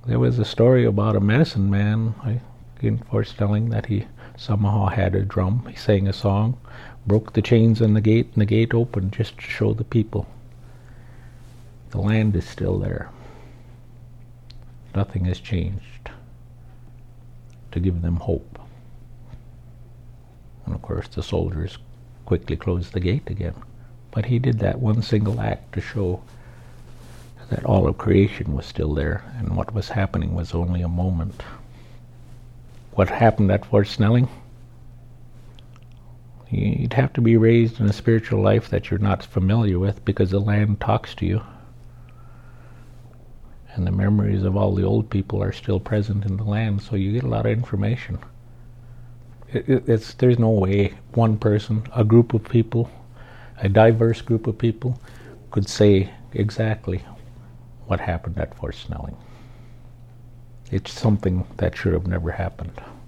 There was a story about a medicine man in Fort Snelling that he somehow had a drum. He sang a song, broke the chains on the gate, and the gate opened just to show the people the land is still there. Nothing has changed, to give them hope. And of course the soldiers quickly closed the gate again. But he did that one single act to show that all of creation was still there, and what was happening was only a moment. What happened at Fort Snelling? You'd have to be raised in a spiritual life that you're not familiar with, because the land talks to you. And the memories of all the old people are still present in the land, so you get a lot of information. There's no way one person, a group of people, a diverse group of people, could say exactly what happened at Fort Snelling. It's something that should have never happened.